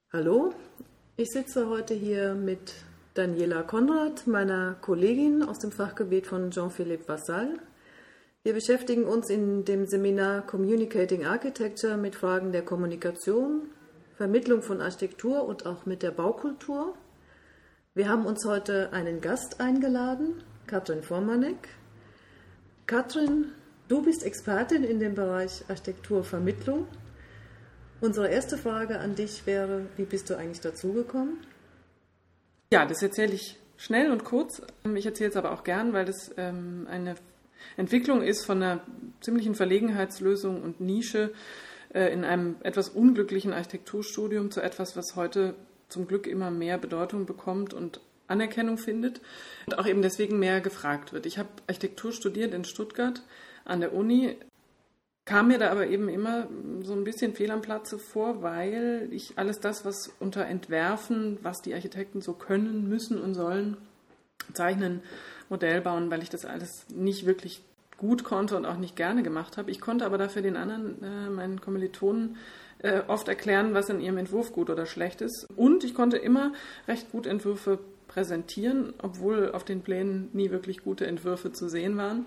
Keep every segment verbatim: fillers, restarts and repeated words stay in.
Hallo, ich sitze heute hier mit Daniela Konrad, meiner Kollegin aus dem Fachgebiet von Jean-Philippe Vassal. Wir beschäftigen uns in dem Seminar Communicating Architecture mit Fragen der Kommunikation, Vermittlung von Architektur und auch mit der Baukultur. Wir haben uns heute einen Gast eingeladen, Katrin Formanek. Katrin, du bist Expertin in dem Bereich Architekturvermittlung. Unsere erste Frage an dich wäre, wie bist du eigentlich dazugekommen? Ja, das erzähle ich schnell und kurz. Ich erzähle es aber auch gern, weil das ähm, eine Entwicklung ist von einer ziemlichen Verlegenheitslösung und Nische äh, in einem etwas unglücklichen Architekturstudium zu etwas, was heute zum Glück immer mehr Bedeutung bekommt und Anerkennung findet und auch eben deswegen mehr gefragt wird. Ich habe Architektur studiert in Stuttgart an der Uni, kam mir da aber eben immer so ein bisschen fehl am Platze vor, weil ich alles das, was unter Entwerfen, was die Architekten so können, müssen und sollen, zeichnen, Modell bauen, weil ich das alles nicht wirklich gut konnte und auch nicht gerne gemacht habe. Ich konnte aber dafür den anderen, äh, meinen Kommilitonen, äh, oft erklären, was in ihrem Entwurf gut oder schlecht ist. Und ich konnte immer recht gut Entwürfe präsentieren, obwohl auf den Plänen nie wirklich gute Entwürfe zu sehen waren.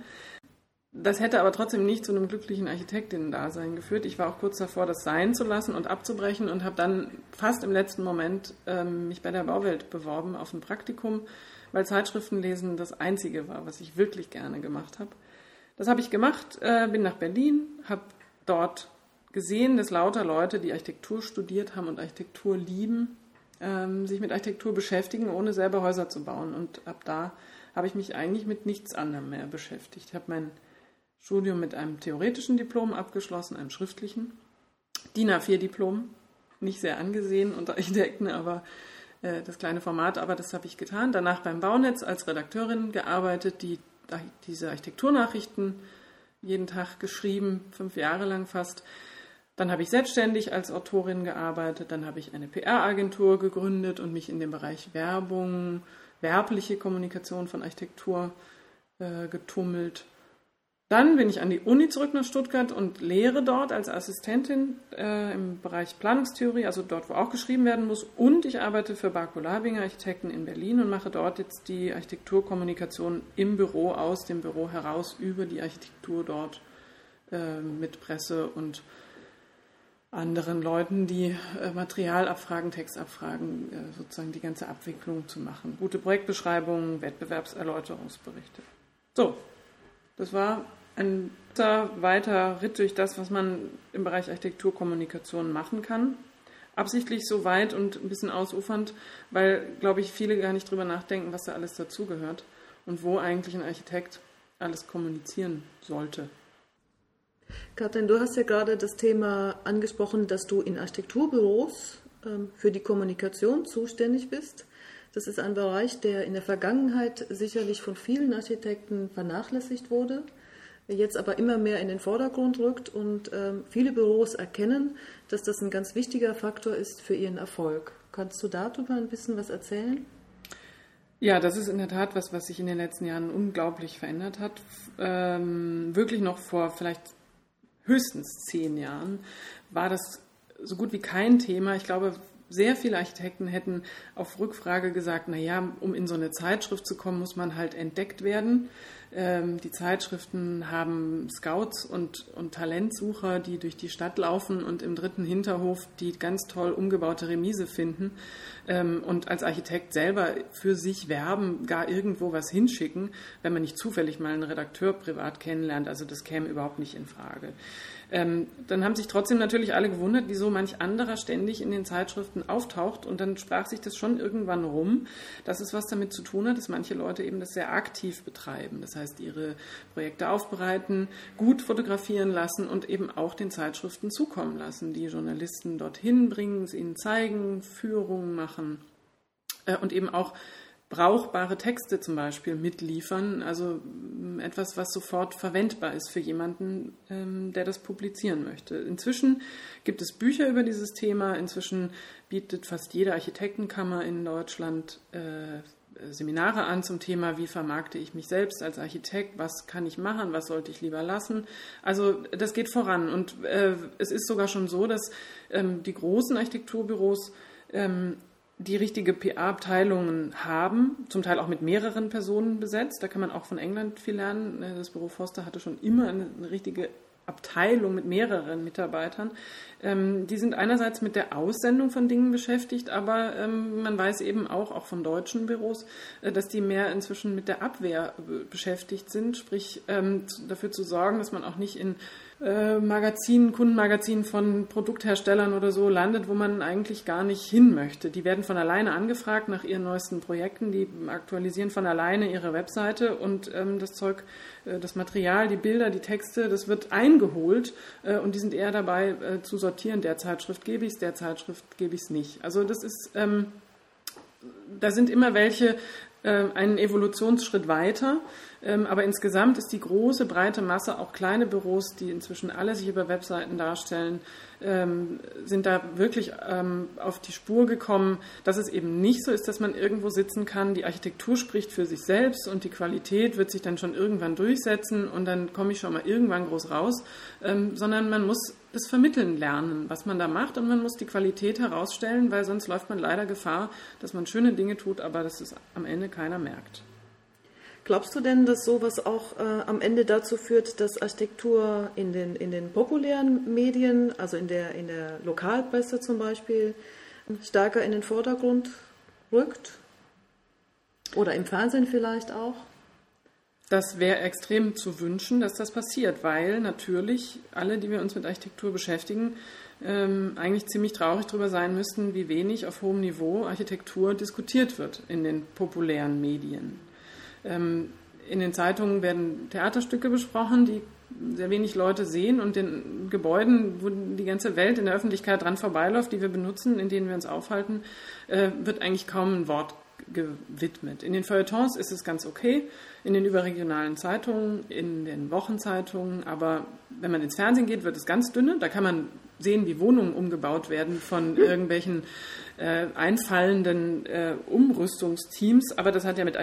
Das hätte aber trotzdem nicht zu einem glücklichen Architektinnen-Dasein geführt. Ich war auch kurz davor, das sein zu lassen und abzubrechen und habe dann fast im letzten Moment ähm, mich bei der Bauwelt beworben auf ein Praktikum, weil Zeitschriftenlesen das Einzige war, was ich wirklich gerne gemacht habe. Das habe ich gemacht, äh, bin nach Berlin, habe dort gesehen, dass lauter Leute, die Architektur studiert haben und Architektur lieben, ähm, sich mit Architektur beschäftigen, ohne selber Häuser zu bauen. Und ab da habe ich mich eigentlich mit nichts anderem mehr beschäftigt. Ich habe mein Studium mit einem theoretischen Diplom abgeschlossen, einem schriftlichen, D I N A vier Diplom, nicht sehr angesehen unter Architekten, aber äh, das kleine Format, aber das habe ich getan. Danach beim Baunetz als Redakteurin gearbeitet, die diese Architekturnachrichten jeden Tag geschrieben, fünf Jahre lang fast. Dann habe ich selbstständig als Autorin gearbeitet, dann habe ich eine P R-Agentur gegründet und mich in dem Bereich Werbung, werbliche Kommunikation von Architektur äh, getummelt. Dann bin ich an die Uni zurück nach Stuttgart und lehre dort als Assistentin äh, im Bereich Planungstheorie, also dort, wo auch geschrieben werden muss. Und ich arbeite für Barco-Labinger Architekten in Berlin und mache dort jetzt die Architekturkommunikation im Büro, aus dem Büro heraus, über die Architektur dort äh, mit Presse und anderen Leuten, die äh, Material abfragen, Text abfragen, äh, sozusagen die ganze Abwicklung zu machen. Gute Projektbeschreibungen, Wettbewerbserläuterungsberichte. So, das war ein weiter Ritt durch das, was man im Bereich Architekturkommunikation machen kann. Absichtlich so weit und ein bisschen ausufernd, weil, glaube ich, viele gar nicht drüber nachdenken, was da alles dazugehört und wo eigentlich ein Architekt alles kommunizieren sollte. Katrin, du hast ja gerade das Thema angesprochen, dass du in Architekturbüros ähm, für die Kommunikation zuständig bist. Das ist ein Bereich, der in der Vergangenheit sicherlich von vielen Architekten vernachlässigt wurde, jetzt aber immer mehr in den Vordergrund rückt und ähm, viele Büros erkennen, dass das ein ganz wichtiger Faktor ist für ihren Erfolg. Kannst du darüber ein bisschen was erzählen? Ja, das ist in der Tat was, was sich in den letzten Jahren unglaublich verändert hat. Ähm, wirklich noch vor vielleicht höchstens zehn Jahren war das so gut wie kein Thema. Ich glaube, sehr viele Architekten hätten auf Rückfrage gesagt, naja, um in so eine Zeitschrift zu kommen, muss man halt entdeckt werden. Ähm, die Zeitschriften haben Scouts und, und Talentsucher, die durch die Stadt laufen und im dritten Hinterhof die ganz toll umgebaute Remise finden ähm, und als Architekt selber für sich werben, gar irgendwo was hinschicken, wenn man nicht zufällig mal einen Redakteur privat kennenlernt. Also das käme überhaupt nicht in Frage. Ähm, dann haben sich trotzdem natürlich alle gewundert, wieso manch anderer ständig in den Zeitschriften auftaucht. Und dann sprach sich das schon irgendwann rum, dass es was damit zu tun hat, dass manche Leute eben das sehr aktiv betreiben. Das heißt, ihre Projekte aufbereiten, gut fotografieren lassen und eben auch den Zeitschriften zukommen lassen. Die Journalisten dorthin bringen, es ihnen zeigen, Führungen machen äh, und eben auch brauchbare Texte zum Beispiel mitliefern, also etwas, was sofort verwendbar ist für jemanden, der das publizieren möchte. Inzwischen gibt es Bücher über dieses Thema, inzwischen bietet fast jede Architektenkammer in Deutschland äh, Seminare an zum Thema, wie vermarkte ich mich selbst als Architekt, was kann ich machen, was sollte ich lieber lassen. Also das geht voran und äh, es ist sogar schon so, dass ähm, die großen Architekturbüros ähm, die richtige P R-Abteilungen haben, zum Teil auch mit mehreren Personen besetzt. Da kann man auch von England viel lernen. Das Büro Foster hatte schon immer eine, eine richtige Abteilung mit mehreren Mitarbeitern. Ähm, die sind einerseits mit der Aussendung von Dingen beschäftigt, aber ähm, man weiß eben auch, auch von deutschen Büros, äh, dass die mehr inzwischen mit der Abwehr äh, beschäftigt sind, sprich ähm, zu, dafür zu sorgen, dass man auch nicht in äh, Magazinen, Kundenmagazinen von Produktherstellern oder so landet, wo man eigentlich gar nicht hin möchte. Die werden von alleine angefragt nach ihren neuesten Projekten, die aktualisieren von alleine ihre Webseite und ähm, das Zeug, äh, das Material, die Bilder, die Texte, das wird eingeholt äh, und die sind eher dabei äh, zu sortieren, der Zeitschrift gebe ich es, der Zeitschrift gebe ich es nicht. Also das ist, ähm, da sind immer welche äh, einen Evolutionsschritt weiter, ähm, aber insgesamt ist die große, breite Masse, auch kleine Büros, die inzwischen alle sich über Webseiten darstellen, ähm, sind da wirklich ähm, auf die Spur gekommen, dass es eben nicht so ist, dass man irgendwo sitzen kann, die Architektur spricht für sich selbst und die Qualität wird sich dann schon irgendwann durchsetzen und dann komme ich schon mal irgendwann groß raus, ähm, sondern man muss das Vermitteln lernen, was man da macht und man muss die Qualität herausstellen, weil sonst läuft man leider Gefahr, dass man schöne Dinge tut, aber dass es am Ende keiner merkt. Glaubst du denn, dass sowas auch äh, am Ende dazu führt, dass Architektur in den, in den populären Medien, also in der, in der Lokalpresse zum Beispiel, stärker in den Vordergrund rückt? Oder im Fernsehen vielleicht auch? Das wäre extrem zu wünschen, dass das passiert, weil natürlich alle, die wir uns mit Architektur beschäftigen, ähm, eigentlich ziemlich traurig darüber sein müssten, wie wenig auf hohem Niveau Architektur diskutiert wird in den populären Medien. Ähm, in den Zeitungen werden Theaterstücke besprochen, die sehr wenig Leute sehen und den Gebäuden, wo die ganze Welt in der Öffentlichkeit dran vorbeiläuft, die wir benutzen, in denen wir uns aufhalten, äh, wird eigentlich kaum ein Wort gewidmet. In den Feuilletons ist es ganz okay, in den überregionalen Zeitungen, in den Wochenzeitungen, aber wenn man ins Fernsehen geht, wird es ganz dünne. Da kann man sehen, wie Wohnungen umgebaut werden von irgendwelchen äh, einfallenden äh, Umrüstungsteams, aber das hat ja mit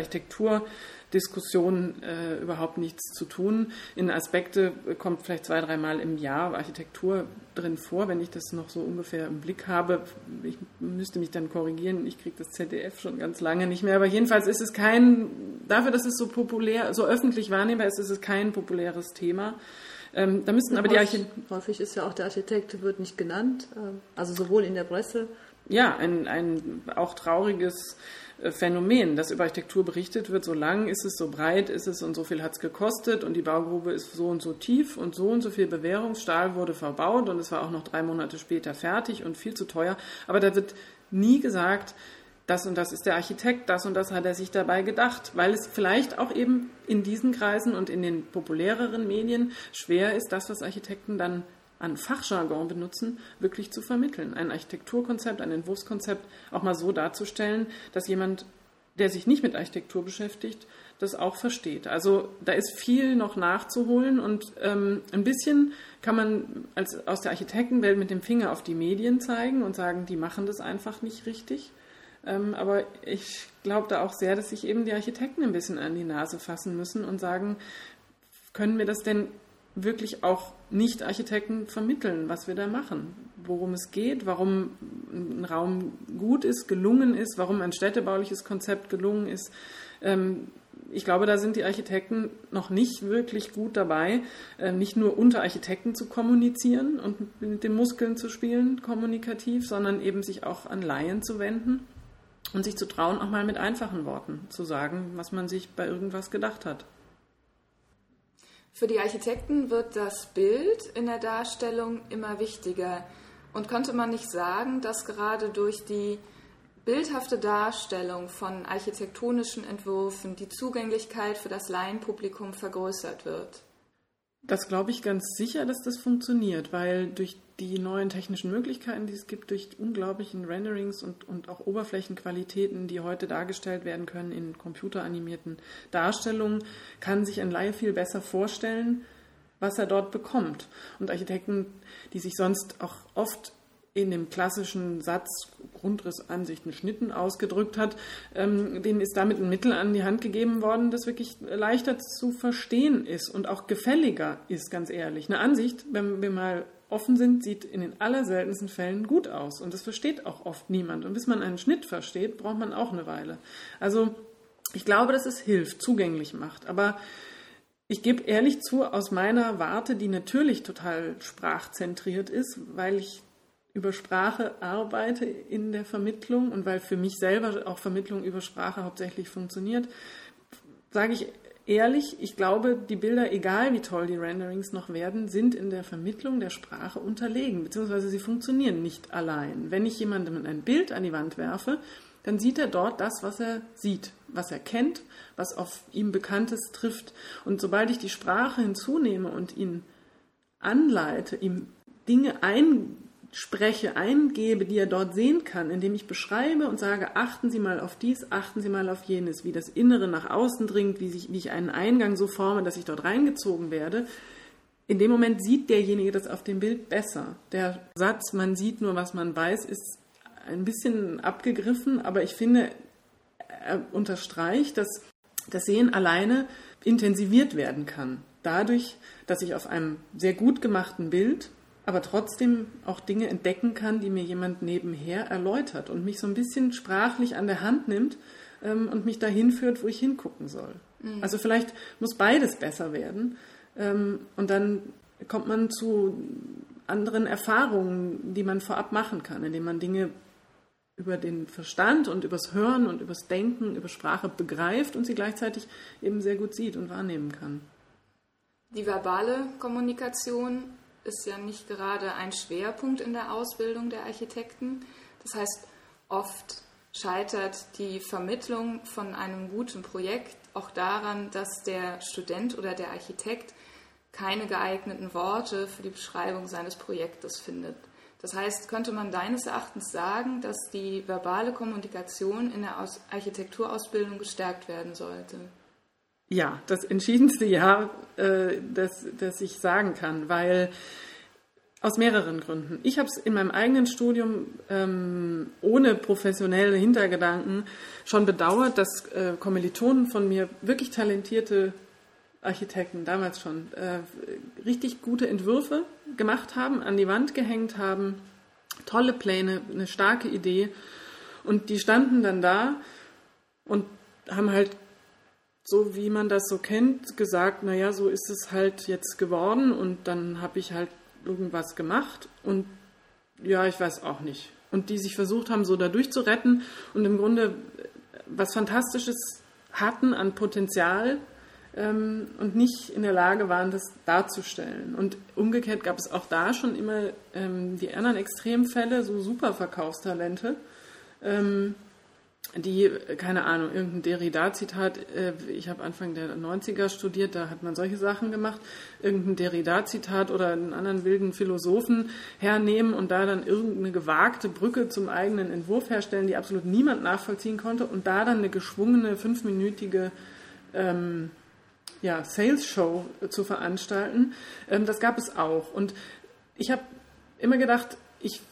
Architekturdiskussionen äh, überhaupt nichts zu tun. In Aspekte kommt vielleicht zwei, dreimal im Jahr Architektur drin vor, wenn ich das noch so ungefähr im Blick habe. Ich müsste mich dann korrigieren, ich kriege das Z D F schon ganz lange nicht mehr, aber jedenfalls ist es kein, dafür, dass es so populär, so öffentlich wahrnehmbar ist, ist es kein populäres Thema. Ähm, da müssten aber die Architekten... Häufig ist ja auch der Architekt, wird nicht genannt, also sowohl in der Presse. Ja, ein, ein auch trauriges Phänomen, dass über Architektur berichtet wird, so lang ist es, so breit ist es und so viel hat es gekostet und die Baugrube ist so und so tief und so und so viel Bewährungsstahl wurde verbaut und es war auch noch drei Monate später fertig und viel zu teuer. Aber da wird nie gesagt, das und das ist der Architekt, das und das hat er sich dabei gedacht, weil es vielleicht auch eben in diesen Kreisen und in den populäreren Medien schwer ist, das, was Architekten dann an Fachjargon benutzen, wirklich zu vermitteln. Ein Architekturkonzept, ein Entwurfskonzept auch mal so darzustellen, dass jemand, der sich nicht mit Architektur beschäftigt, das auch versteht. Also da ist viel noch nachzuholen und ähm, ein bisschen kann man als, aus der Architektenwelt mit dem Finger auf die Medien zeigen und sagen, die machen das einfach nicht richtig. Ähm, aber ich glaube da auch sehr, dass sich eben die Architekten ein bisschen an die Nase fassen müssen und sagen, können wir das denn wirklich auch Nicht-Architekten vermitteln, was wir da machen, worum es geht, warum ein Raum gut ist, gelungen ist, warum ein städtebauliches Konzept gelungen ist. Ich glaube, da sind die Architekten noch nicht wirklich gut dabei, nicht nur unter Architekten zu kommunizieren und mit den Muskeln zu spielen, kommunikativ, sondern eben sich auch an Laien zu wenden und sich zu trauen, auch mal mit einfachen Worten zu sagen, was man sich bei irgendwas gedacht hat. Für die Architekten wird das Bild in der Darstellung immer wichtiger. Und könnte man nicht sagen, dass gerade durch die bildhafte Darstellung von architektonischen Entwürfen die Zugänglichkeit für das Laienpublikum vergrößert wird? Das glaube ich ganz sicher, dass das funktioniert, weil durch die neuen technischen Möglichkeiten, die es gibt, durch unglaublichen Renderings und, und auch Oberflächenqualitäten, die heute dargestellt werden können in computeranimierten Darstellungen, kann sich ein Laie viel besser vorstellen, was er dort bekommt. Und Architekten, die sich sonst auch oft in dem klassischen Satz Grundriss, Ansichten, Schnitten ausgedrückt hat, ähm, denen ist damit ein Mittel an die Hand gegeben worden, das wirklich leichter zu verstehen ist und auch gefälliger ist, ganz ehrlich. Eine Ansicht, wenn wir mal offen sind, sieht in den allerseltensten Fällen gut aus. Und das versteht auch oft niemand. Und bis man einen Schnitt versteht, braucht man auch eine Weile. Also ich glaube, dass es hilft, zugänglich macht. Aber ich gebe ehrlich zu, aus meiner Warte, die natürlich total sprachzentriert ist, weil ich über Sprache arbeite in der Vermittlung und weil für mich selber auch Vermittlung über Sprache hauptsächlich funktioniert, sage ich ehrlich, ich glaube, die Bilder, egal wie toll die Renderings noch werden, sind in der Vermittlung der Sprache unterlegen, beziehungsweise sie funktionieren nicht allein. Wenn ich jemandem ein Bild an die Wand werfe, dann sieht er dort das, was er sieht, was er kennt, was auf ihm Bekanntes trifft. Und sobald ich die Sprache hinzunehme und ihn anleite, ihm Dinge einspreche, eingebe, die er dort sehen kann, indem ich beschreibe und sage, achten Sie mal auf dies, achten Sie mal auf jenes, wie das Innere nach außen dringt, wie, sich, wie ich einen Eingang so forme, dass ich dort reingezogen werde. In dem Moment sieht derjenige das auf dem Bild besser. Der Satz, man sieht nur, was man weiß, ist ein bisschen abgegriffen, aber ich finde, er unterstreicht, dass das Sehen alleine intensiviert werden kann. Dadurch, dass ich auf einem sehr gut gemachten Bild, aber trotzdem auch Dinge entdecken kann, die mir jemand nebenher erläutert und mich so ein bisschen sprachlich an der Hand nimmt ähm, und mich dahin führt, wo ich hingucken soll. Mhm. Also vielleicht muss beides besser werden ähm, und dann kommt man zu anderen Erfahrungen, die man vorab machen kann, indem man Dinge über den Verstand und übers Hören und übers Denken, über Sprache begreift und sie gleichzeitig eben sehr gut sieht und wahrnehmen kann. Die verbale Kommunikation ist ja nicht gerade ein Schwerpunkt in der Ausbildung der Architekten. Das heißt, oft scheitert die Vermittlung von einem guten Projekt auch daran, dass der Student oder der Architekt keine geeigneten Worte für die Beschreibung seines Projektes findet. Das heißt, könnte man deines Erachtens sagen, dass die verbale Kommunikation in der Architekturausbildung gestärkt werden sollte? Ja, das entschiedenste Ja, äh, das, das ich sagen kann, weil aus mehreren Gründen. Ich habe es in meinem eigenen Studium ähm, ohne professionelle Hintergedanken schon bedauert, dass äh, Kommilitonen von mir, wirklich talentierte Architekten, damals schon, äh, richtig gute Entwürfe gemacht haben, an die Wand gehängt haben, tolle Pläne, eine starke Idee und die standen dann da und haben halt so, wie man das so kennt, gesagt, naja, so ist es halt jetzt geworden und dann habe ich halt irgendwas gemacht und ja, ich weiß auch nicht. Und die sich versucht haben, so da durchzuretten und im Grunde was Fantastisches hatten an Potenzial ähm, und nicht in der Lage waren, das darzustellen. Und umgekehrt gab es auch da schon immer ähm, die anderen Extremfälle, so super Verkaufstalente, ähm, die, keine Ahnung, irgendein Derrida-Zitat, äh, ich habe Anfang der neunziger studiert, da hat man solche Sachen gemacht, irgendein Derrida-Zitat oder einen anderen wilden Philosophen hernehmen und da dann irgendeine gewagte Brücke zum eigenen Entwurf herstellen, die absolut niemand nachvollziehen konnte und da dann eine geschwungene, fünfminütige ähm, ja, Sales-Show zu veranstalten. Ähm, das gab es auch. Und ich habe immer gedacht, ich,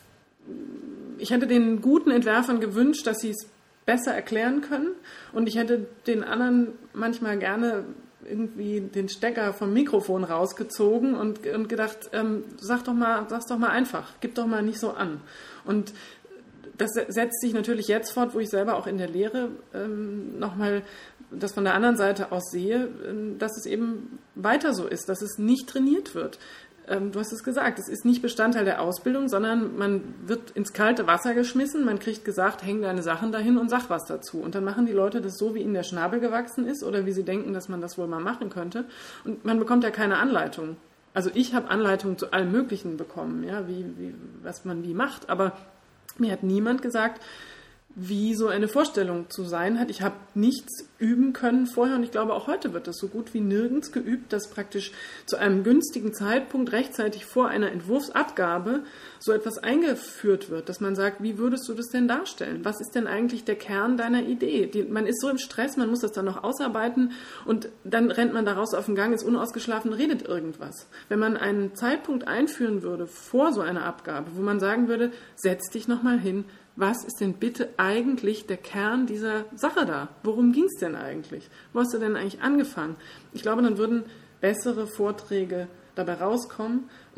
ich hätte den guten Entwerfern gewünscht, dass sie es besser erklären können und ich hätte den anderen manchmal gerne irgendwie den Stecker vom Mikrofon rausgezogen und, und gedacht, ähm, sag doch mal, sag's doch mal einfach, gib doch mal nicht so an. Und das setzt sich natürlich jetzt fort, wo ich selber auch in der Lehre ähm, nochmal das von der anderen Seite aus sehe, ähm, dass es eben weiter so ist, dass es nicht trainiert wird. Ähm, du hast es gesagt, es ist nicht Bestandteil der Ausbildung, sondern man wird ins kalte Wasser geschmissen, man kriegt gesagt, häng deine Sachen dahin und sag was dazu. Und dann machen die Leute das so, wie ihnen der Schnabel gewachsen ist oder wie sie denken, dass man das wohl mal machen könnte. Und man bekommt ja keine Anleitung. Also ich habe Anleitungen zu allem Möglichen bekommen, ja, wie, wie, was man wie macht, aber mir hat niemand gesagt, wie so eine Vorstellung zu sein hat. Ich habe nichts üben können vorher und ich glaube, auch heute wird das so gut wie nirgends geübt, dass praktisch zu einem günstigen Zeitpunkt rechtzeitig vor einer Entwurfsabgabe so etwas eingeführt wird, dass man sagt, wie würdest du das denn darstellen? Was ist denn eigentlich der Kern deiner Idee? Die, man ist so im Stress, man muss das dann noch ausarbeiten und dann rennt man da raus auf den Gang, ist unausgeschlafen, redet irgendwas. Wenn man einen Zeitpunkt einführen würde vor so einer Abgabe, wo man sagen würde, setz dich nochmal hin, was ist denn bitte eigentlich der Kern dieser Sache da? Worum ging es denn eigentlich? Wo hast du denn eigentlich angefangen? Ich glaube, dann würden bessere Vorträge dabei rauskommen und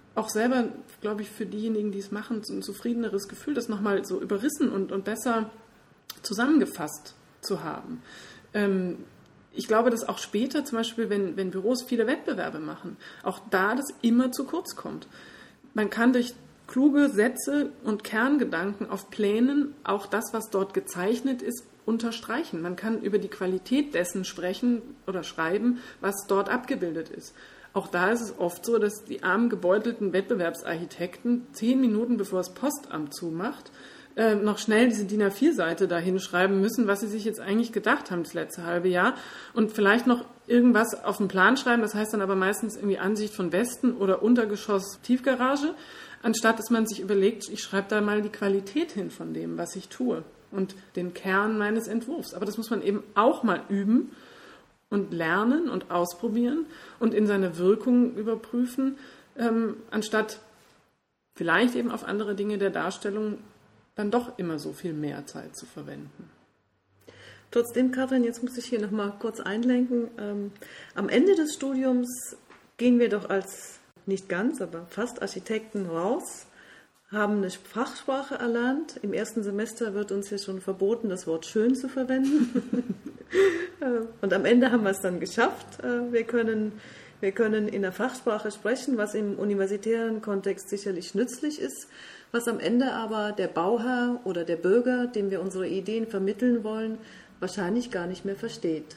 auch selber, glaube ich, für diejenigen, die es machen, so ein zufriedeneres Gefühl, das nochmal so überrissen und, und besser zusammengefasst zu haben. Ähm, ich glaube, dass auch später zum Beispiel, wenn, wenn Büros viele Wettbewerbe machen, auch da das immer zu kurz kommt. Man kann durch kluge Sätze und Kerngedanken auf Plänen auch das, was dort gezeichnet ist, unterstreichen. Man kann über die Qualität dessen sprechen oder schreiben, was dort abgebildet ist. Auch da ist es oft so, dass die armen gebeutelten Wettbewerbsarchitekten zehn Minuten bevor das Postamt zumacht, äh, noch schnell diese D I N A vier Seite dahin schreiben müssen, was sie sich jetzt eigentlich gedacht haben das letzte halbe Jahr und vielleicht noch irgendwas auf den Plan schreiben, das heißt dann aber meistens irgendwie Ansicht von Westen oder Untergeschoss Tiefgarage, anstatt dass man sich überlegt, ich schreibe da mal die Qualität hin von dem, was ich tue und den Kern meines Entwurfs. Aber das muss man eben auch mal üben und lernen und ausprobieren und in seine Wirkung überprüfen, ähm, anstatt vielleicht eben auf andere Dinge der Darstellung dann doch immer so viel mehr Zeit zu verwenden. Trotzdem, Katrin, jetzt muss ich hier nochmal kurz einlenken. Ähm, am Ende des Studiums gehen wir doch als, nicht ganz, aber fast Architekten raus, haben eine Fachsprache erlernt. Im ersten Semester wird uns ja schon verboten, das Wort schön zu verwenden. Und am Ende haben wir es dann geschafft. Wir können, wir können in der Fachsprache sprechen, was im universitären Kontext sicherlich nützlich ist, was am Ende aber der Bauherr oder der Bürger, dem wir unsere Ideen vermitteln wollen, wahrscheinlich gar nicht mehr versteht.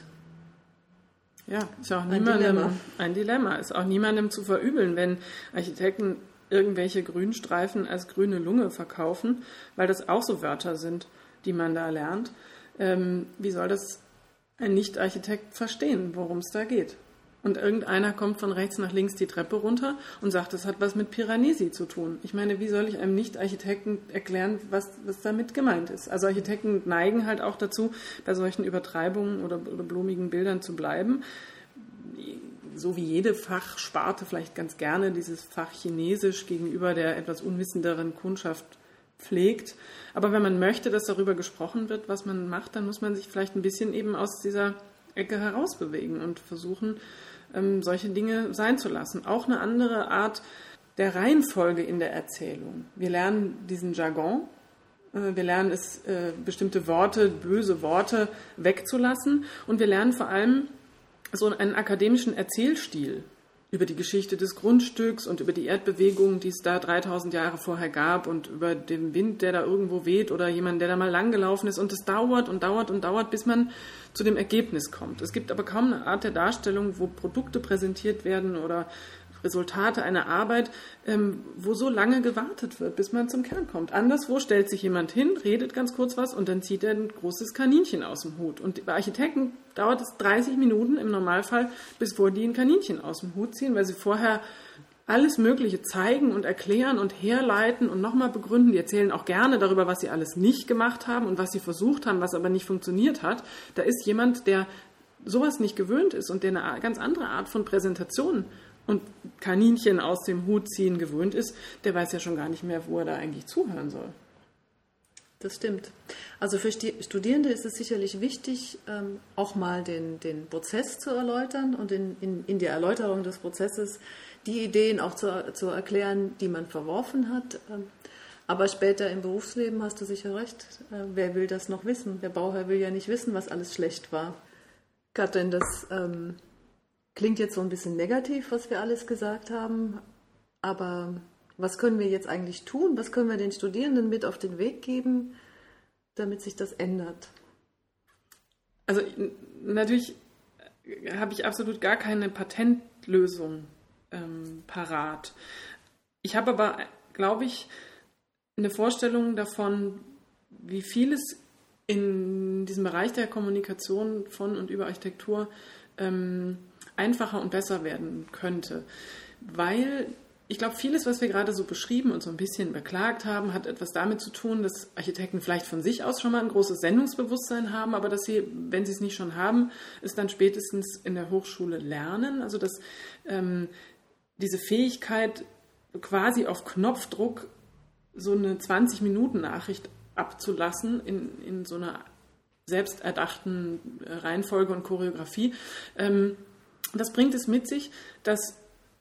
Ja, ist auch ein niemandem Dilemma. ein Dilemma. Ist auch niemandem zu verübeln, wenn Architekten irgendwelche Grünstreifen als grüne Lunge verkaufen, weil das auch so Wörter sind, die man da lernt. Ähm, wie soll das ein Nicht-Architekt verstehen, worum es da geht? Und irgendeiner kommt von rechts nach links die Treppe runter und sagt, das hat was mit Piranesi zu tun. Ich meine, wie soll ich einem Nicht-Architekten erklären, was, was damit gemeint ist? Also Architekten neigen halt auch dazu, bei solchen Übertreibungen oder, oder blumigen Bildern zu bleiben. So wie jede Fachsparte vielleicht ganz gerne dieses Fach Chinesisch gegenüber der etwas unwissenderen Kundschaft pflegt. Aber wenn man möchte, dass darüber gesprochen wird, was man macht, dann muss man sich vielleicht ein bisschen eben aus dieser Ecke herausbewegen und versuchen, ähm, solche Dinge sein zu lassen. Auch eine andere Art der Reihenfolge in der Erzählung. Wir lernen diesen Jargon, äh, wir lernen es, äh, bestimmte Worte, böse Worte wegzulassen und wir lernen vor allem so einen akademischen Erzählstil über die Geschichte des Grundstücks und über die Erdbewegung, die es da dreitausend Jahre vorher gab und über den Wind, der da irgendwo weht oder jemand, der da mal langgelaufen ist. Und es dauert und dauert und dauert, bis man zu dem Ergebnis kommt. Es gibt aber kaum eine Art der Darstellung, wo Produkte präsentiert werden oder Resultate einer Arbeit, ähm, wo so lange gewartet wird, bis man zum Kern kommt. Anderswo stellt sich jemand hin, redet ganz kurz was und dann zieht er ein großes Kaninchen aus dem Hut. Und bei Architekten dauert es dreißig Minuten im Normalfall, bevor die ein Kaninchen aus dem Hut ziehen, weil sie vorher alles Mögliche zeigen und erklären und herleiten und nochmal begründen. Die erzählen auch gerne darüber, was sie alles nicht gemacht haben und was sie versucht haben, was aber nicht funktioniert hat. Da ist jemand, der sowas nicht gewöhnt ist und der eine ganz andere Art von Präsentation und Kaninchen aus dem Hut ziehen gewöhnt ist, der weiß ja schon gar nicht mehr, wo er da eigentlich zuhören soll. Das stimmt. Also für Studierende ist es sicherlich wichtig, auch mal den, den Prozess zu erläutern und in, in, in der Erläuterung des Prozesses die Ideen auch zu, zu erklären, die man verworfen hat. Aber später im Berufsleben hast du sicher recht. Wer will das noch wissen? Der Bauherr will ja nicht wissen, was alles schlecht war. Katrin, das ähm, klingt jetzt so ein bisschen negativ, was wir alles gesagt haben. Aber was können wir jetzt eigentlich tun? Was können wir den Studierenden mit auf den Weg geben, damit sich das ändert? Also natürlich habe ich absolut gar keine Patentlösung ähm, parat. Ich habe aber, glaube ich, eine Vorstellung davon, wie vieles in diesem Bereich der Kommunikation von und über Architektur ähm, einfacher und besser werden könnte. Weil ich glaube, vieles, was wir gerade so beschrieben und so ein bisschen beklagt haben, hat etwas damit zu tun, dass Architekten vielleicht von sich aus schon mal ein großes Sendungsbewusstsein haben, aber dass sie, wenn sie es nicht schon haben, es dann spätestens in der Hochschule lernen. Also dass ähm, diese Fähigkeit, quasi auf Knopfdruck so eine zwanzig-Minuten-Nachricht abzulassen in, in so einer selbsterdachten Reihenfolge und Choreografie, ähm, das bringt es mit sich, dass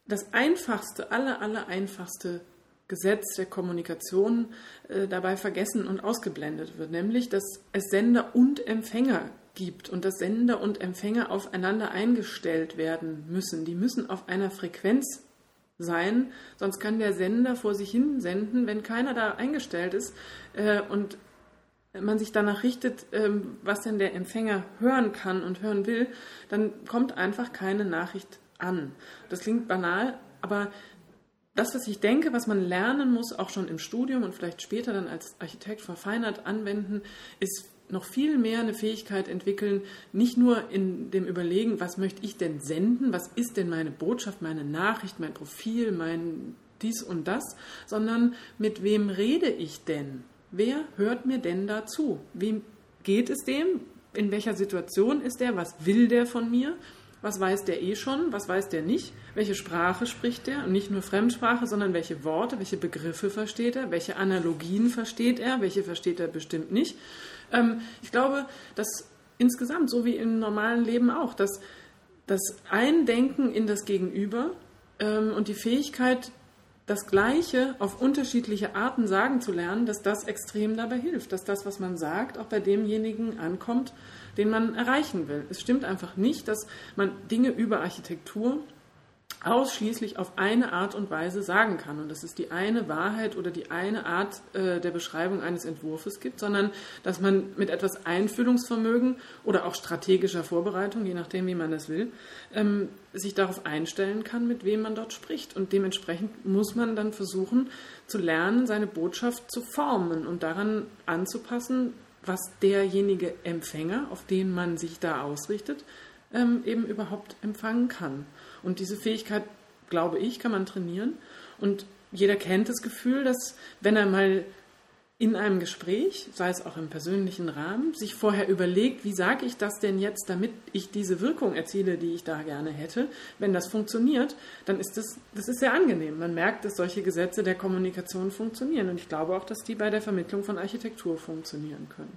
das einfachste, aller, aller einfachste Gesetz der Kommunikation äh, dabei vergessen und ausgeblendet wird, nämlich, dass es Sender und Empfänger gibt und dass Sender und Empfänger aufeinander eingestellt werden müssen. Die müssen auf einer Frequenz sein, sonst kann der Sender vor sich hin senden, wenn keiner da eingestellt ist äh, und man sich danach richtet, ähm, was denn der Empfänger hören kann und hören will, dann kommt einfach keine Nachricht an. Das klingt banal, aber das, was ich denke, was man lernen muss, auch schon im Studium und vielleicht später dann als Architekt verfeinert anwenden, ist noch viel mehr eine Fähigkeit entwickeln, nicht nur in dem Überlegen, was möchte ich denn senden, was ist denn meine Botschaft, meine Nachricht, mein Profil, mein dies und das, sondern mit wem rede ich denn? Wer hört mir denn dazu? Wem geht es dem? In welcher Situation ist der? Was will der von mir? Was weiß der eh schon? Was weiß der nicht? Welche Sprache spricht der? Und nicht nur Fremdsprache, sondern welche Worte, welche Begriffe versteht er? Welche Analogien versteht er? Welche versteht er bestimmt nicht? Ähm, ich glaube, dass insgesamt, so wie im normalen Leben auch, dass das Eindenken in das Gegenüber ähm, und die Fähigkeit, das Gleiche auf unterschiedliche Arten sagen zu lernen, dass das extrem dabei hilft, dass das, was man sagt, auch bei demjenigen ankommt, den man erreichen will. Es stimmt einfach nicht, dass man Dinge über Architektur ausschließlich auf eine Art und Weise sagen kann und dass es die eine Wahrheit oder die eine Art äh, der Beschreibung eines Entwurfs gibt, sondern dass man mit etwas Einfühlungsvermögen oder auch strategischer Vorbereitung, je nachdem, wie man das will, ähm, sich darauf einstellen kann, mit wem man dort spricht. Und dementsprechend muss man dann versuchen zu lernen, seine Botschaft zu formen und daran anzupassen, was derjenige Empfänger, auf den man sich da ausrichtet, ähm, eben überhaupt empfangen kann. Und diese Fähigkeit, glaube ich, kann man trainieren. Und jeder kennt das Gefühl, dass wenn er mal in einem Gespräch, sei es auch im persönlichen Rahmen, sich vorher überlegt, wie sage ich das denn jetzt, damit ich diese Wirkung erziele, die ich da gerne hätte. Wenn das funktioniert, dann ist das, das ist sehr angenehm. Man merkt, dass solche Gesetze der Kommunikation funktionieren. Und ich glaube auch, dass die bei der Vermittlung von Architektur funktionieren können.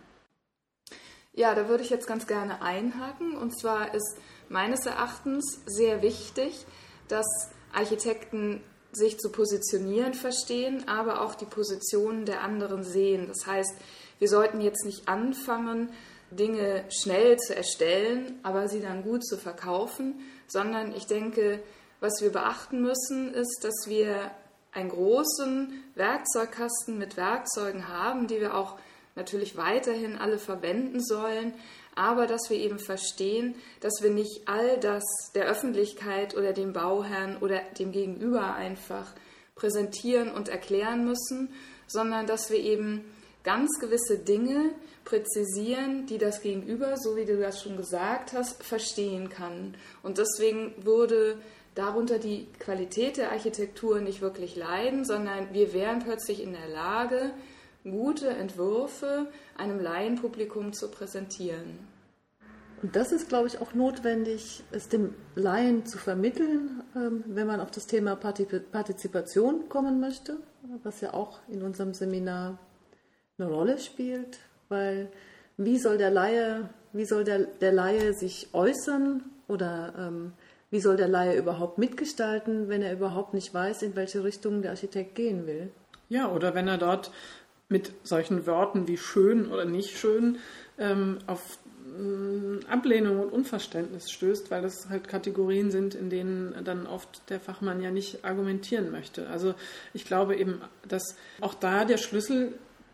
Ja, da würde ich jetzt ganz gerne einhaken. Und zwar ist meines Erachtens sehr wichtig, dass Architekten sich zu positionieren verstehen, aber auch die Positionen der anderen sehen. Das heißt, wir sollten jetzt nicht anfangen, Dinge schnell zu erstellen, aber sie dann gut zu verkaufen, sondern ich denke, was wir beachten müssen, ist, dass wir einen großen Werkzeugkasten mit Werkzeugen haben, die wir auch natürlich weiterhin alle verwenden sollen, aber dass wir eben verstehen, dass wir nicht all das der Öffentlichkeit oder dem Bauherrn oder dem Gegenüber einfach präsentieren und erklären müssen, sondern dass wir eben ganz gewisse Dinge präzisieren, die das Gegenüber, so wie du das schon gesagt hast, verstehen kann. Und deswegen würde darunter die Qualität der Architektur nicht wirklich leiden, sondern wir wären plötzlich in der Lage, gute Entwürfe einem Laienpublikum zu präsentieren. Und das ist, glaube ich, auch notwendig, es dem Laien zu vermitteln, wenn man auf das Thema Partizipation kommen möchte, was ja auch in unserem Seminar eine Rolle spielt, weil wie soll der Laie, wie soll der, der Laie sich äußern oder ähm, wie soll der Laie überhaupt mitgestalten, wenn er überhaupt nicht weiß, in welche Richtung der Architekt gehen will? Ja, oder wenn er dort mit solchen Wörtern wie schön oder nicht schön ähm, auf ähm, Ablehnung und Unverständnis stößt, weil das halt Kategorien sind, in denen dann oft der Fachmann ja nicht argumentieren möchte. Also ich glaube eben, dass auch da der Schlüssel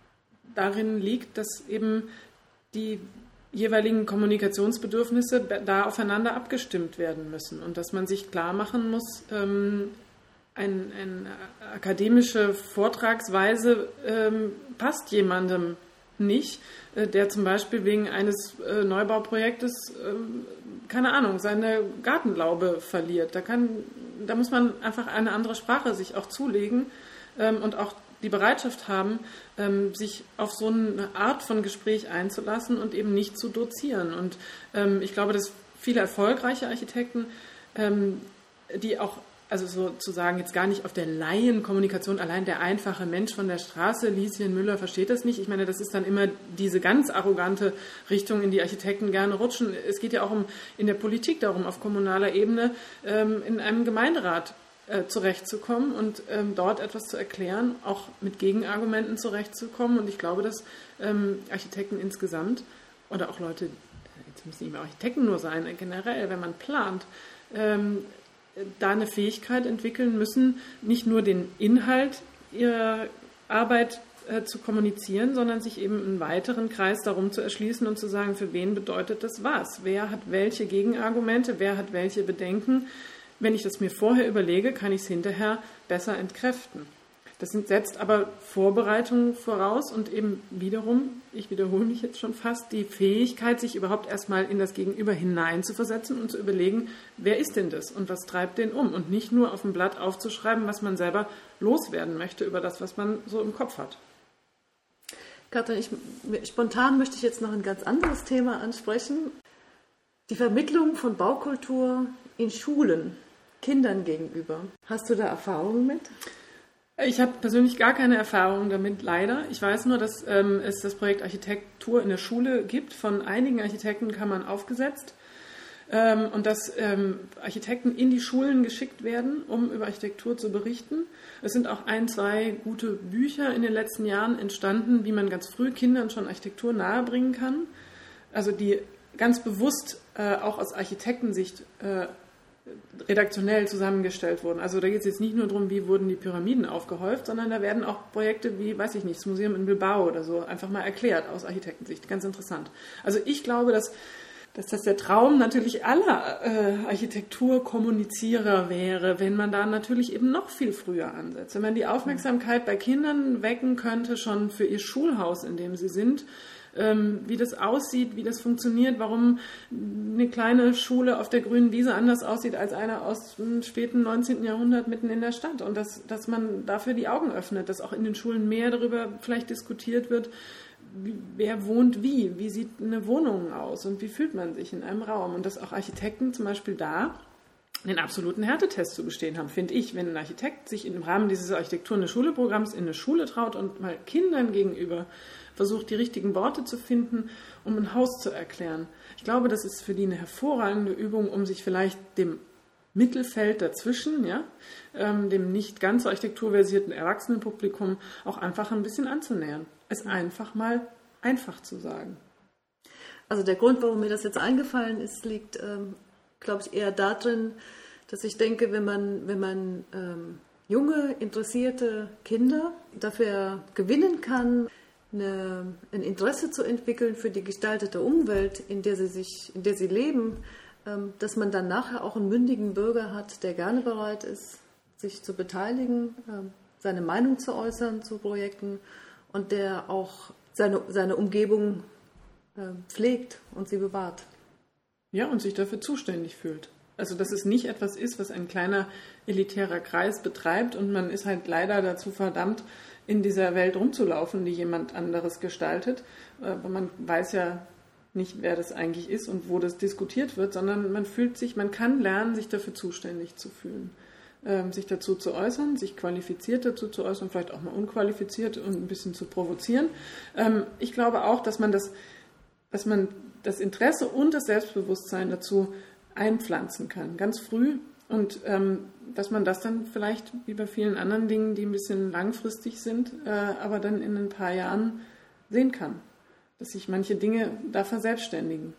darin liegt, dass eben die jeweiligen Kommunikationsbedürfnisse da aufeinander abgestimmt werden müssen und dass man sich klar machen muss, ähm, Eine ein akademische Vortragsweise ähm, passt jemandem nicht, äh, der zum Beispiel wegen eines äh, Neubauprojektes, äh, keine Ahnung, seine Gartenlaube verliert. Da, kann, da muss man einfach eine andere Sprache sich auch zulegen ähm, und auch die Bereitschaft haben, ähm, sich auf so eine Art von Gespräch einzulassen und eben nicht zu dozieren. Und ähm, ich glaube, dass viele erfolgreiche Architekten, ähm, die auch also sozusagen jetzt gar nicht auf der Laienkommunikation, allein der einfache Mensch von der Straße, Lieschen Müller, versteht das nicht. Ich meine, das ist dann immer diese ganz arrogante Richtung, in die Architekten gerne rutschen. Es geht ja auch um in der Politik darum, auf kommunaler Ebene ähm, in einem Gemeinderat äh, zurechtzukommen und ähm, dort etwas zu erklären, auch mit Gegenargumenten zurechtzukommen. Und ich glaube, dass ähm, Architekten insgesamt oder auch Leute, jetzt müssen nicht mehr Architekten nur sein, generell, wenn man plant, ähm, da eine Fähigkeit entwickeln müssen, nicht nur den Inhalt ihrer Arbeit äh, zu kommunizieren, sondern sich eben einen weiteren Kreis darum zu erschließen und zu sagen, für wen bedeutet das was? Wer hat welche Gegenargumente? Wer hat welche Bedenken? Wenn ich das mir vorher überlege, kann ich es hinterher besser entkräften. Das setzt aber Vorbereitungen voraus und eben wiederum, ich wiederhole mich jetzt schon fast, die Fähigkeit, sich überhaupt erstmal in das Gegenüber hineinzuversetzen und zu überlegen, wer ist denn das und was treibt den um? Und nicht nur auf dem Blatt aufzuschreiben, was man selber loswerden möchte über das, was man so im Kopf hat. Katrin, ich, spontan möchte ich jetzt noch ein ganz anderes Thema ansprechen. Die Vermittlung von Baukultur in Schulen, Kindern gegenüber. Hast du da Erfahrungen mit? Ich habe persönlich gar keine Erfahrung damit, leider. Ich weiß nur, dass ähm, es das Projekt Architektur in der Schule gibt. Von einigen Architektenkammern aufgesetzt. Ähm, und dass ähm, Architekten in die Schulen geschickt werden, um über Architektur zu berichten. Es sind auch ein, zwei gute Bücher in den letzten Jahren entstanden, wie man ganz früh Kindern schon Architektur nahebringen kann. Also die ganz bewusst äh, auch aus Architektensicht äh, redaktionell zusammengestellt wurden. Also da geht es jetzt nicht nur darum, wie wurden die Pyramiden aufgehäuft, sondern da werden auch Projekte wie, weiß ich nicht, das Museum in Bilbao oder so einfach mal erklärt aus Architektensicht. Ganz interessant. Also ich glaube, dass, dass das der Traum natürlich aller äh, Architekturkommunizierer wäre, wenn man da natürlich eben noch viel früher ansetzt. Wenn man die Aufmerksamkeit bei Kindern wecken könnte, schon für ihr Schulhaus, in dem sie sind, wie das aussieht, wie das funktioniert, warum eine kleine Schule auf der grünen Wiese anders aussieht als eine aus dem späten neunzehnten Jahrhundert mitten in der Stadt. Und dass, dass man dafür die Augen öffnet, dass auch in den Schulen mehr darüber vielleicht diskutiert wird, wie, wer wohnt wie, wie sieht eine Wohnung aus und wie fühlt man sich in einem Raum. Und dass auch Architekten zum Beispiel da den absoluten Härtetest zu bestehen haben, finde ich. Wenn ein Architekt sich im Rahmen dieses Architektur in der Schule-Programms in eine Schule traut und mal Kindern gegenüber versucht, die richtigen Worte zu finden, um ein Haus zu erklären. Ich glaube, das ist für die eine hervorragende Übung, um sich vielleicht dem Mittelfeld dazwischen, ja, ähm, dem nicht ganz architekturversierten Erwachsenenpublikum auch einfach ein bisschen anzunähern. Es einfach mal einfach zu sagen. Also der Grund, warum mir das jetzt eingefallen ist, liegt, ähm, glaube ich, eher darin, dass ich denke, wenn man, wenn man ähm, junge, interessierte Kinder dafür gewinnen kann, Eine, ein Interesse zu entwickeln für die gestaltete Umwelt, in der sie sich, in der sie leben, ähm, dass man dann nachher auch einen mündigen Bürger hat, der gerne bereit ist, sich zu beteiligen, ähm, seine Meinung zu äußern zu Projekten und der auch seine, seine Umgebung äh, pflegt und sie bewahrt. Ja, und sich dafür zuständig fühlt. Also dass es nicht etwas ist, was ein kleiner elitärer Kreis betreibt und man ist halt leider dazu verdammt, in dieser Welt rumzulaufen, die jemand anderes gestaltet. Aber man weiß ja nicht, wer das eigentlich ist und wo das diskutiert wird, sondern man fühlt sich, man kann lernen, sich dafür zuständig zu fühlen. Ähm, sich dazu zu äußern, sich qualifiziert dazu zu äußern, vielleicht auch mal unqualifiziert und ein bisschen zu provozieren. Ähm, ich glaube auch, dass man das, dass man das Interesse und das Selbstbewusstsein dazu einpflanzen kann, ganz früh. Und ähm, dass man das dann vielleicht, wie bei vielen anderen Dingen, die ein bisschen langfristig sind, äh, aber dann in ein paar Jahren sehen kann. Dass sich manche Dinge da verselbstständigen.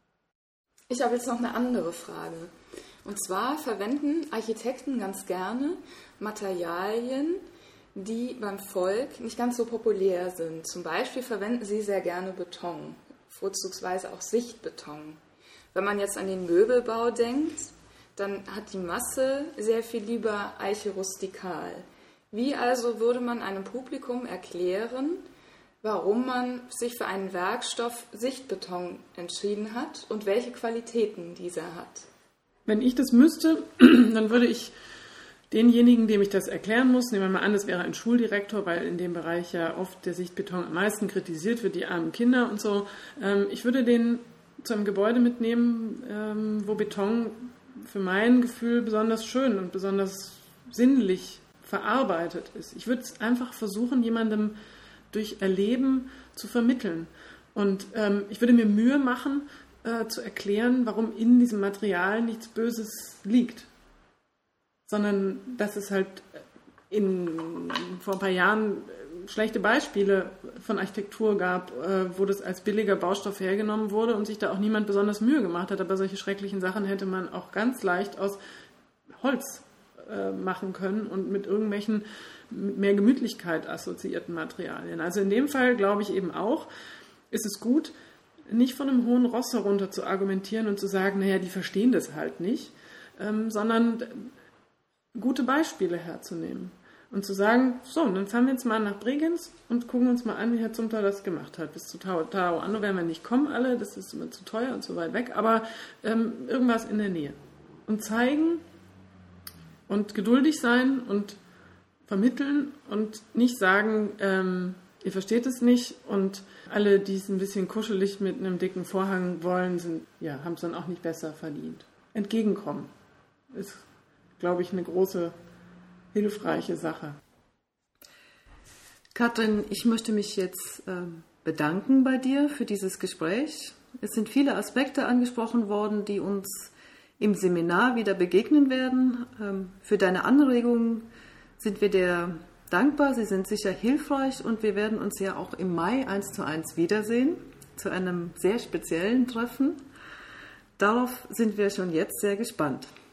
Ich habe jetzt noch eine andere Frage. Und zwar verwenden Architekten ganz gerne Materialien, die beim Volk nicht ganz so populär sind. Zum Beispiel verwenden sie sehr gerne Beton, vorzugsweise auch Sichtbeton. Wenn man jetzt an den Möbelbau denkt, dann hat die Masse sehr viel lieber Eiche rustikal. Wie also würde man einem Publikum erklären, warum man sich für einen Werkstoff Sichtbeton entschieden hat und welche Qualitäten dieser hat? Wenn ich das müsste, dann würde ich denjenigen, dem ich das erklären muss, nehmen wir mal an, das wäre ein Schuldirektor, weil in dem Bereich ja oft der Sichtbeton am meisten kritisiert wird, die armen Kinder und so. Ich würde den zu einem Gebäude mitnehmen, wo Beton für mein Gefühl besonders schön und besonders sinnlich verarbeitet ist. Ich würde es einfach versuchen, jemandem durch Erleben zu vermitteln. Und ähm, ich würde mir Mühe machen, äh, zu erklären, warum in diesem Material nichts Böses liegt. sondern dass es halt in, vor ein paar Jahren schlechte Beispiele von Architektur gab, wo das als billiger Baustoff hergenommen wurde und sich da auch niemand besonders Mühe gemacht hat. Aber solche schrecklichen Sachen hätte man auch ganz leicht aus Holz machen können und mit irgendwelchen mit mehr Gemütlichkeit assoziierten Materialien. Also in dem Fall glaube ich eben auch, ist es gut, nicht von einem hohen Ross herunter zu argumentieren und zu sagen, naja, die verstehen das halt nicht, ähm, sondern gute Beispiele herzunehmen und zu sagen, so, dann fahren wir jetzt mal nach Bregenz und gucken uns mal an, wie Herr Zumthor das gemacht hat. Bis zu Tao Tao Anno werden wir nicht kommen alle, das ist immer zu teuer und zu weit weg, aber ähm, irgendwas in der Nähe. Und zeigen und geduldig sein und vermitteln und nicht sagen, ähm, ihr versteht es nicht und alle, die es ein bisschen kuschelig mit einem dicken Vorhang wollen, sind, ja, haben es dann auch nicht besser verdient. Entgegenkommen ist, glaube ich, eine große, hilfreiche Sache. Katrin, ich möchte mich jetzt ähm, bedanken bei dir für dieses Gespräch. Es sind viele Aspekte angesprochen worden, die uns im Seminar wieder begegnen werden. Ähm, für deine Anregungen sind wir dir dankbar. Sie sind sicher hilfreich und wir werden uns ja auch im Mai eins zu eins wiedersehen, zu einem sehr speziellen Treffen. Darauf sind wir schon jetzt sehr gespannt.